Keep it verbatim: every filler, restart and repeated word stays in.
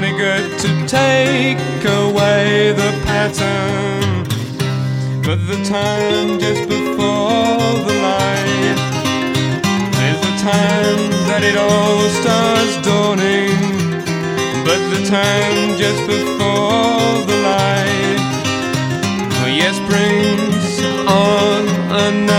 money good to take away the pattern, but the time just before the light is the time that it all starts dawning. But the time just before the light, oh yes, brings on another